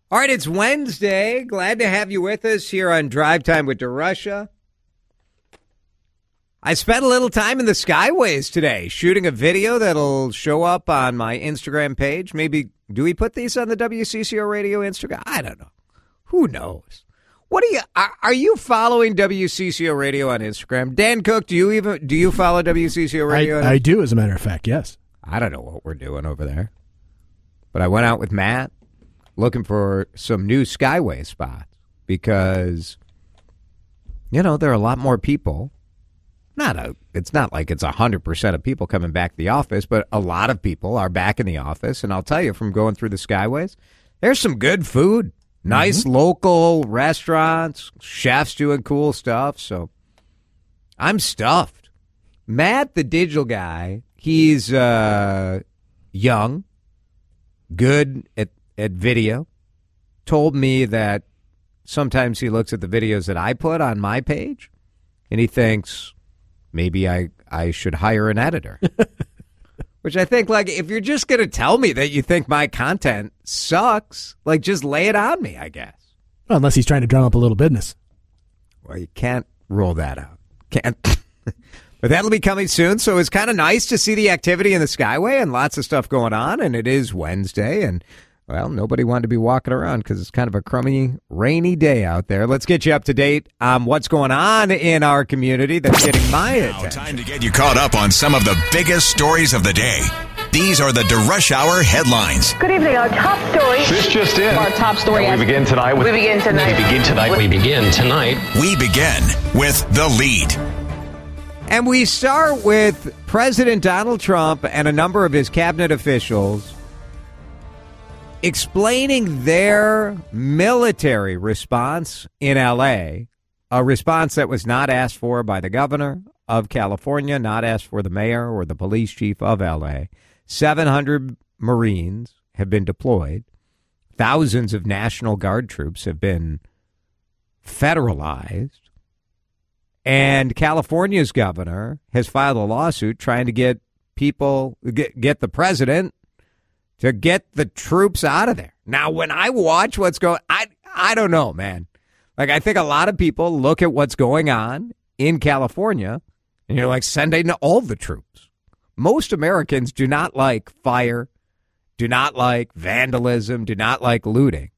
All right, it's Wednesday. Glad to have you with us here on Drive Time with DeRusha. I spent a little time in the Skyways today shooting a video that'll show up on my Instagram page. Maybe, do we put these on the WCCO Radio Instagram? I don't know. Who knows? What are you following WCCO Radio on Instagram? Dan Cook, do you follow WCCO Radio? I do, as a matter of fact, yes. I don't know what we're doing over there. But I went out with Matt looking for some new Skyway spots because, there are a lot more people. It's not like it's 100% of people coming back to the office, but a lot of people are back in the office. And I'll tell you, from going through the Skyways, there's some good food. Nice local restaurants, chefs doing cool stuff. So I'm stuffed. Matt, the digital guy, he's young, good at video, told me that sometimes he looks at the videos that I put on my page and he thinks maybe I should hire an editor. Which I think, like, if you're just going to tell me that you think my content sucks, like, just lay it on me, I guess. Well, unless he's trying to drum up a little business. Well, you can't rule that out. Can't. But that'll be coming soon, so it's kind of nice to see the activity in the Skyway and lots of stuff going on, and it is Wednesday, and, well, nobody wanted to be walking around because it's kind of a crummy, rainy day out there. Let's get you up to date on what's going on in our community that's getting my attention. Now, time to get you caught up on some of the biggest stories of the day. These are the DeRush Hour headlines. Good evening. Our top story. This just in. Our top story. We begin tonight. We begin tonight. We begin tonight. We begin with The Lead. And we start with President Donald Trump and a number of his cabinet officials explaining their military response in L.A., a response that was not asked for by the governor of California, not asked for the mayor or the police chief of L.A. 700 Marines have been deployed. Thousands of National Guard troops have been federalized. And California's governor has filed a lawsuit trying to get the president to get the troops out of there. Now, when I watch what's going, I don't know, man. Like, I think a lot of people look at what's going on in California, and you're like, send in all the troops. Most Americans do not like fire, do not like vandalism, do not like looting.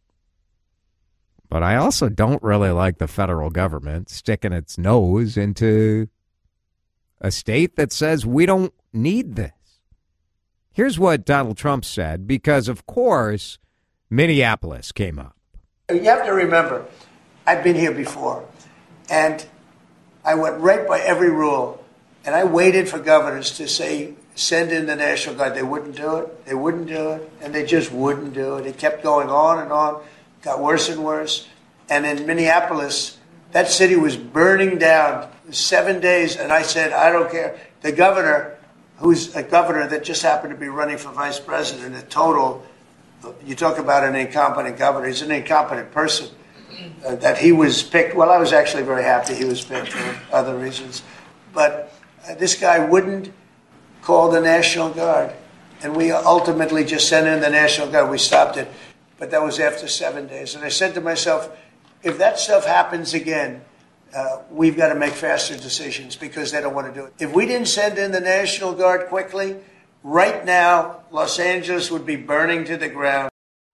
But I also don't really like the federal government sticking its nose into a state that says we don't need this. Here's what Donald Trump said, because, of course, Minneapolis came up. You have to remember, I've been here before, and I went right by every rule, and I waited for governors to say, send in the National Guard. They wouldn't do it. They wouldn't do it, and they just wouldn't do it. It kept going on and on, got worse and worse. And in Minneapolis, that city was burning down 7 days, and I said, I don't care. The governor, who's a governor that just happened to be running for vice president, a total, you talk about an incompetent governor, he's an incompetent person. That he was picked, well, I was actually very happy he was picked for other reasons. But this guy wouldn't call the National Guard. And we ultimately just sent in the National Guard. We stopped it. But that was after 7 days. And I said to myself, if that stuff happens again, we've got to make faster decisions because they don't want to do it. If we didn't send in the National Guard quickly, right now, Los Angeles would be burning to the ground.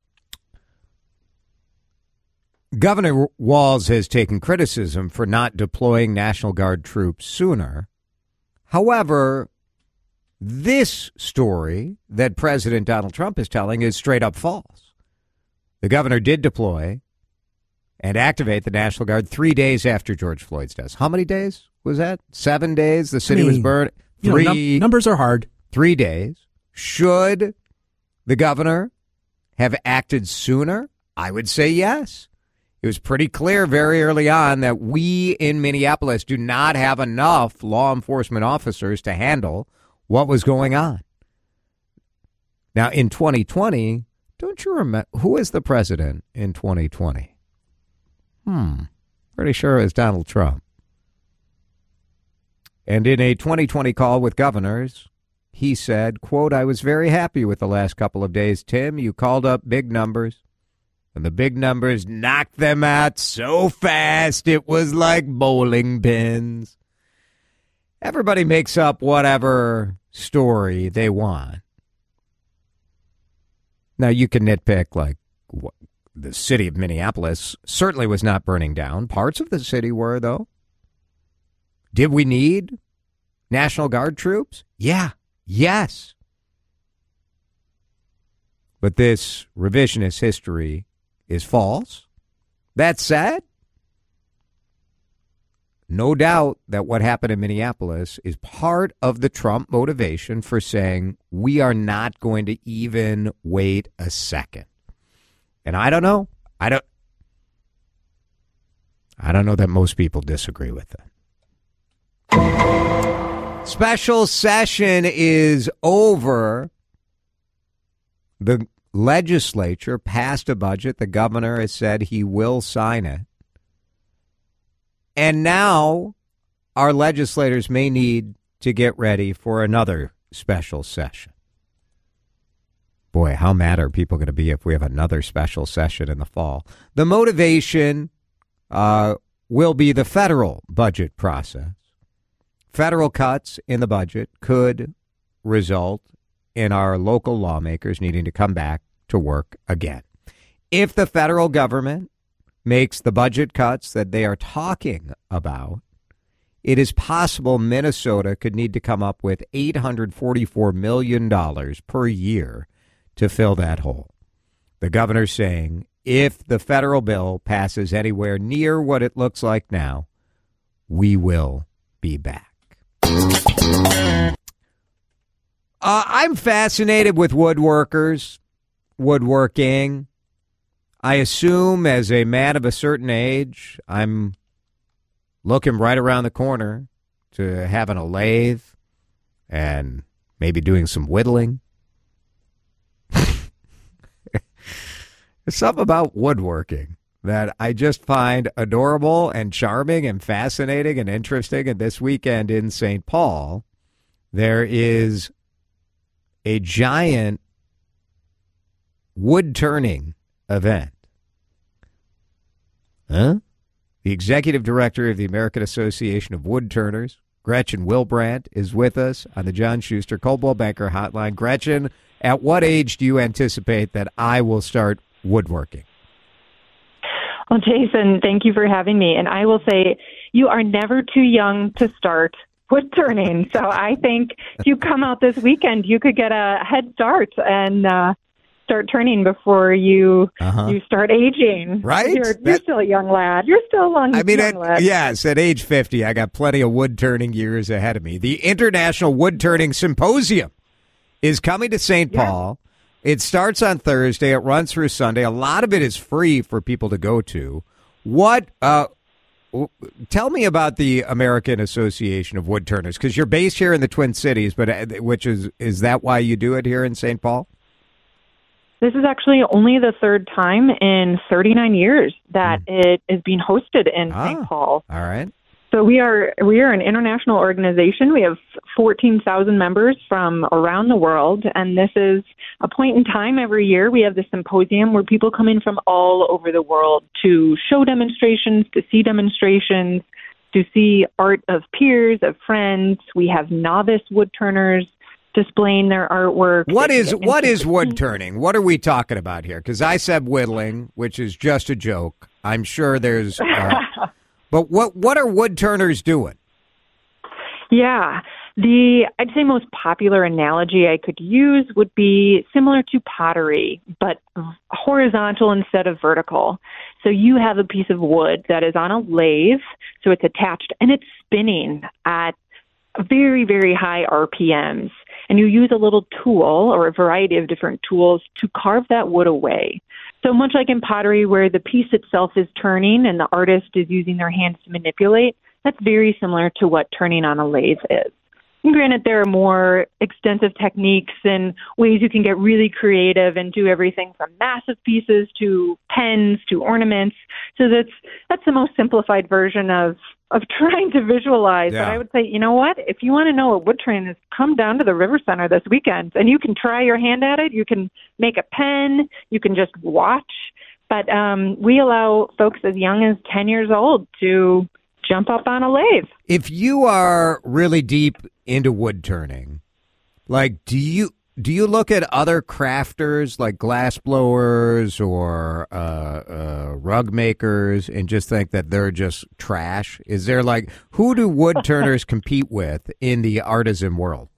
Governor Walz has taken criticism for not deploying National Guard troops sooner. However, this story that President Donald Trump is telling is straight up false. The governor did deploy and activate the National Guard 3 days after George Floyd's death. How many days was that? 7 days? The city was burned? Numbers are hard. 3 days. Should the governor have acted sooner? I would say yes. It was pretty clear very early on that we in Minneapolis do not have enough law enforcement officers to handle what was going on. Now, in 2020, don't you remember who was the president in 2020? Pretty sure it was Donald Trump. And in a 2020 call with governors, he said, quote, I was very happy with the last couple of days, Tim. You called up big numbers. And the big numbers knocked them out so fast it was like bowling pins. Everybody makes up whatever story they want. Now, you can nitpick, like, the city of Minneapolis certainly was not burning down. Parts of the city were, though. Did we need National Guard troops? Yeah. Yes. But this revisionist history is false. That said, no doubt that what happened in Minneapolis is part of the Trump motivation for saying we are not going to even wait a second. And I don't know. I don't know that most people disagree with it. Special session is over. The legislature passed a budget. The governor has said he will sign it. And now our legislators may need to get ready for another special session. Boy, how mad are people going to be if we have another special session in the fall? The motivation will be the federal budget process. Federal cuts in the budget could result in our local lawmakers needing to come back to work again. If the federal government makes the budget cuts that they are talking about, it is possible Minnesota could need to come up with $844 million per year to fill that hole. The governor's saying if the federal bill passes anywhere near what it looks like now, we will be back. I'm fascinated with woodworkers, woodworking. I assume as a man of a certain age, I'm looking right around the corner to having a lathe and maybe doing some whittling. There's something about woodworking that I just find adorable and charming and fascinating and interesting. And this weekend in St. Paul, there is a giant wood turning event. The executive director of the American Association of Wood Turners, Gretchen Wilbrandt, is with us on the John Schuster Coldwell Banker Hotline. Gretchen, at what age do you anticipate that I will start woodworking? Well, Jason, thank you for having me. And I will say you are never too young to start wood turning. So I think if you come out this weekend, you could get a head start and start turning before you start aging. Right? You're still a young lad. You're still a young lad. Yes, at age 50, I got plenty of wood turning years ahead of me. The International Wood Turning Symposium is coming to St. Paul. It starts on Thursday. It runs through Sunday. A lot of it is free for people to go to. Tell me about the American Association of Wood Turners, because you're based here in the Twin Cities, but is that why you do it here in St. Paul? This is actually only the third time in 39 years that it is being hosted in St. Paul. All right. So we are an international organization. We have 14,000 members from around the world, and this is a point in time every year. We have the symposium where people come in from all over the world to show demonstrations, to see demonstrations, to see art of peers, of friends. We have novice wood turners displaying their artwork. What is wood turning? What are we talking about here? Because I said whittling, which is just a joke. I'm sure there's... But what are wood turners doing? Yeah, I'd say most popular analogy I could use would be similar to pottery, but horizontal instead of vertical. So you have a piece of wood that is on a lathe, so it's attached, and it's spinning at very, very high RPMs. And you use a little tool or a variety of different tools to carve that wood away. So much like in pottery where the piece itself is turning and the artist is using their hands to manipulate, that's very similar to what turning on a lathe is. And granted, there are more extensive techniques and ways you can get really creative and do everything from massive pieces to pens to ornaments. So that's the most simplified version of trying to visualize. Yeah. But I would say, you know what? If you want to know what wood turning is, come down to the River Center this weekend, and you can try your hand at it. You can make a pen. You can just watch. But we allow folks as young as 10 years old to jump up on a lathe. If you are really deep into wood turning, like, do you look at other crafters like glass blowers or rug makers and just think that they're just trash? Is there like, who do wood turners compete with in the artisan world?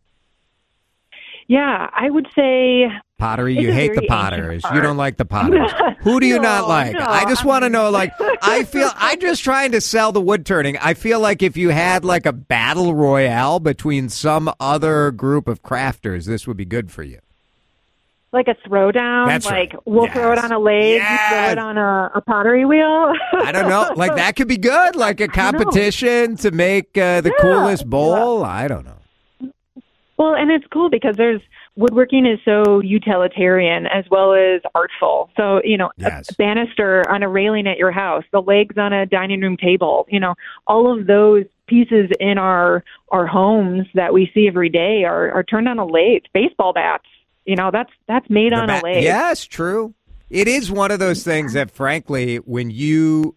Yeah, I would say pottery. it's You a hate the very potters. ancient You art. don't like the potters. Who do you not No, like? no, I just want to know, like, I'm just trying to sell the wood turning. I feel like if you had like a battle royale between some other group of crafters, this would be good for you. like a throwdown. That's like right. we'll Yes. throw it on a lathe, you throw Yes. it on a pottery wheel. I don't know. Like, that could be good. Like a competition to make the Yeah. coolest bowl. I don't know. Well, and it's cool because woodworking is so utilitarian as well as artful. So, Yes. a banister on a railing at your house, the legs on a dining room table, all of those pieces in our homes that we see every day are turned on a lathe. Baseball bats, that's made on a lathe. Yes, true. It is one of those things that, frankly, when you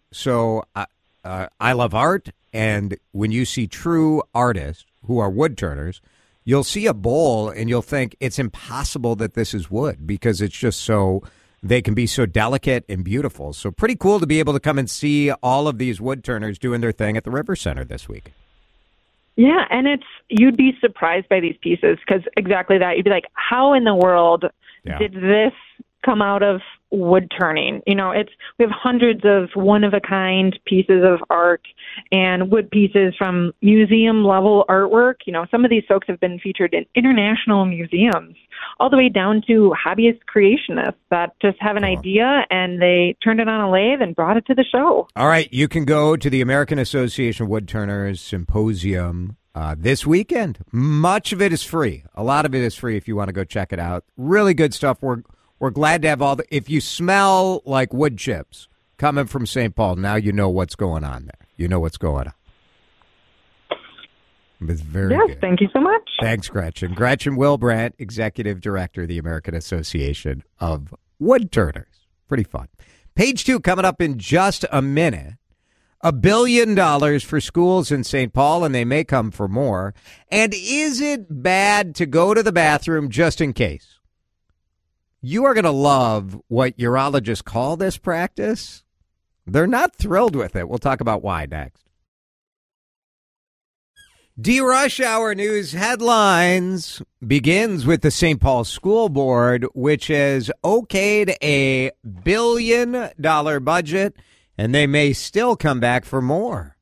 I love art, and when you see true artists who are wood turners, you'll see a bowl and you'll think it's impossible that this is wood because it's just they can be so delicate and beautiful. So pretty cool to be able to come and see all of these wood turners doing their thing at the River Center this week. Yeah, and you'd be surprised by these pieces because exactly that. You'd be like, how in the world did this come out of wood turning? We have hundreds of one-of-a-kind pieces of art and wood pieces from museum-level artwork. Some of these folks have been featured in international museums, all the way down to hobbyist creationists that just have an idea and they turned it on a lathe and brought it to the show. All right, you can go to the American Association of Wood Turners Symposium this weekend. Much of it is free. A lot of it is free if you want to go check it out. Really good stuff. We're glad to have if you smell like wood chips coming from St. Paul, now you know what's going on there. You know what's going on. It's very good. Thank you so much. Thanks, Gretchen. Gretchen Wilbrandt, Executive Director of the American Association of Wood Turners. Pretty fun. Page 2 coming up in just a minute. $1 billion for schools in St. Paul, and they may come for more. And is it bad to go to the bathroom just in case? You are going to love what urologists call this practice. They're not thrilled with it. We'll talk about why next. D-Rush Hour News headlines begins with the St. Paul School Board, which has okayed a $1 billion budget, and they may still come back for more.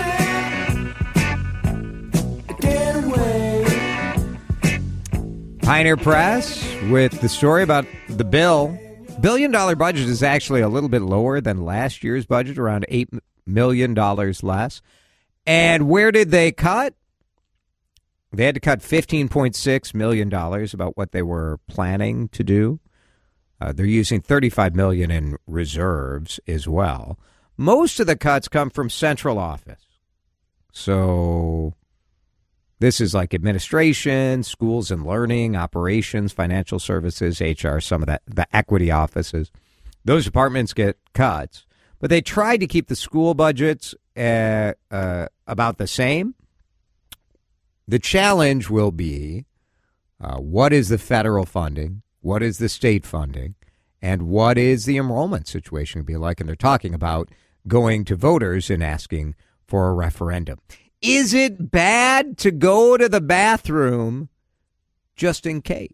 Pioneer Press with the story about the bill. $1 billion budget is actually a little bit lower than last year's budget, around $8 million less. And where did they cut? They had to cut $15.6 million, about what they were planning to do. They're using $35 million in reserves as well. Most of the cuts come from central office. So this is like administration, schools and learning, operations, financial services, HR, some of the equity offices. Those departments get cuts. But they tried to keep the school budgets about the same. The challenge will be what is the federal funding, what is the state funding, and what is the enrollment situation going to be like? And they're talking about going to voters and asking for a referendum. Is it bad to go to the bathroom just in case?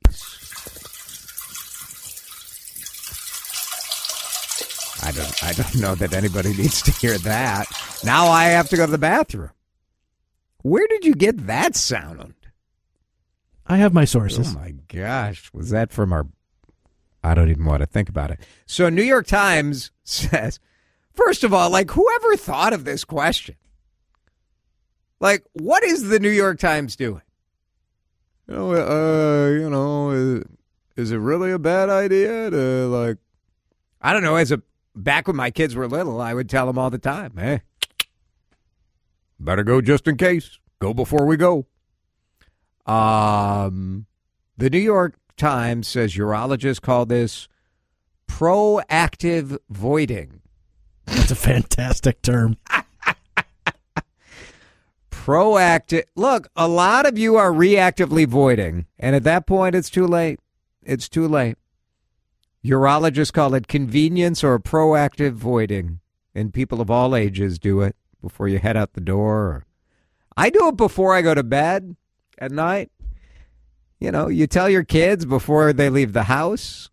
I don't know that anybody needs to hear that. Now I have to go to the bathroom. Where did you get that sound? I have my sources. Oh, my gosh. Was that from our... I don't even want to think about it. So New York Times says, first of all, like, whoever thought of this question? Like, what is the New York Times doing? Is it really a bad idea to, like... I don't know, back when my kids were little, I would tell them all the time, hey, better go just in case. Go before we go. The New York Times says urologists call this proactive voiding. That's a fantastic term. Proactive. Look, a lot of you are reactively voiding, and at that point, it's too late. It's too late. Urologists call it convenience or proactive voiding, and people of all ages do it before you head out the door. I do it before I go to bed at night. You know, you tell your kids before they leave the house.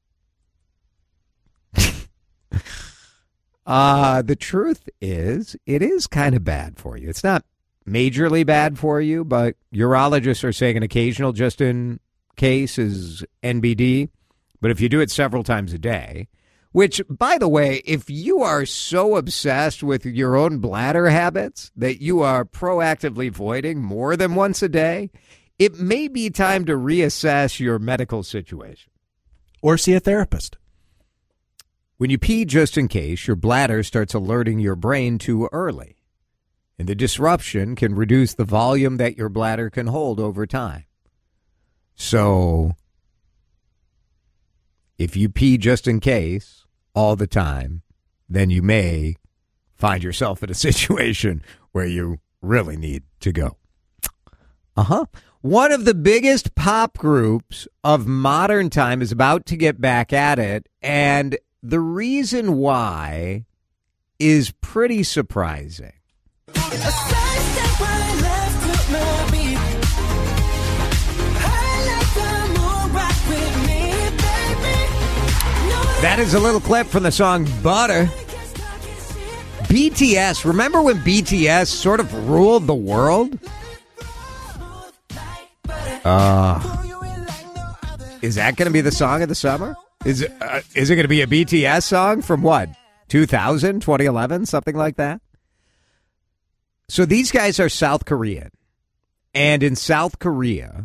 The truth is, it is kind of bad for you. It's not majorly bad for you, but urologists are saying an occasional just in case is NBD. But if you do it several times a day, which, by the way, if you are so obsessed with your own bladder habits that you are proactively voiding more than once a day, it may be time to reassess your medical situation. Or see a therapist. When you pee just in case, your bladder starts alerting your brain too early. And the disruption can reduce the volume that your bladder can hold over time. So if you pee just in case all the time, then you may find yourself in a situation where you really need to go. One of the biggest pop groups of modern time is about to get back at it, and the reason why is pretty surprising. That is a little clip from the song Butter. BTS, remember when BTS sort of ruled the world? Is that going to be the song of the summer? Is it going to be a BTS song from what? 2000, 2011, something like that? So these guys are South Korean. And in South Korea,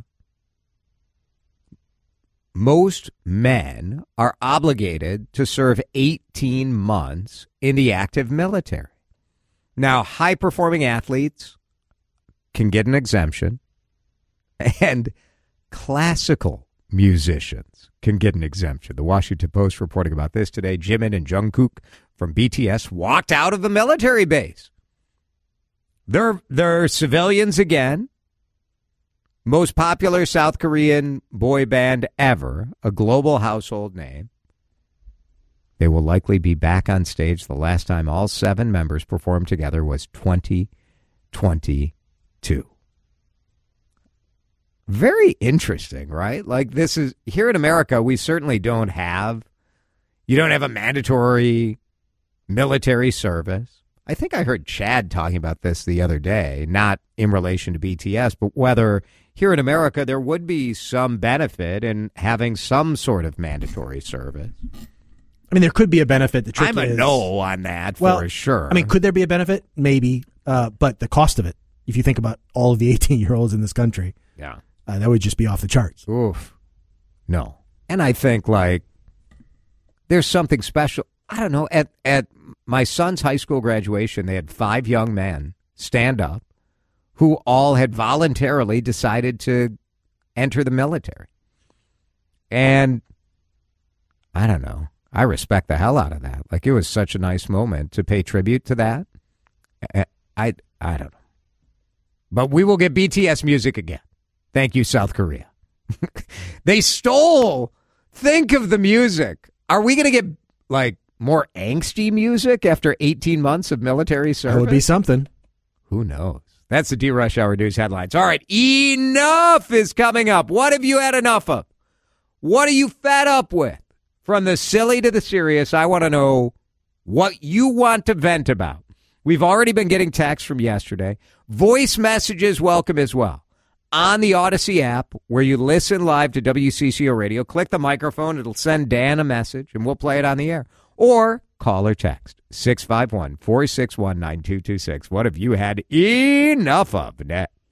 most men are obligated to serve 18 months in the active military. Now, high-performing athletes can get an exemption, and classical musicians can get an exemption. The Washington Post reporting about this today. Jimin and Jungkook from BTS walked out of the military base. They're civilians again. Most popular South Korean boy band ever, a global household name. They will likely be back on stage. The last time all 7 members performed together was 2022. Very interesting, right? Like, this is, here in America, we certainly don't have, you don't have a mandatory military service. I think I heard Chad talking about this the other day, not in relation to BTS, but whether here in America there would be some benefit in having some sort of mandatory service. I mean, there could be a benefit. The trick I'm a no on that for sure. I mean, could there be a benefit? Maybe. But the cost of it, if you think about all of the 18-year-olds in this country, yeah, that would just be off the charts. Oof. No. And I think, like, there's something special. I don't know. At my son's high school graduation, they had 5 young men stand up who all had voluntarily decided to enter the military. And I don't know. I respect the hell out of that. Like, it was such a nice moment to pay tribute to that. I don't know. But we will get BTS music again. Thank you, South Korea. They stole. Think of the music. Are we going to get, like, more angsty music after 18 months of military service? That would be something. Who knows? That's the D-Rush Hour News headlines. All right, enough is coming up. What have you had enough of? What are you fed up with? From the silly to the serious, I want to know what you want to vent about. We've already been getting texts from yesterday. Voice messages welcome as well. On the Odyssey app, where you listen live to WCCO Radio, click the microphone. It'll send Dan a message, and we'll play it on the air. Or call or text 651-461-9226. What have you had enough of? Next.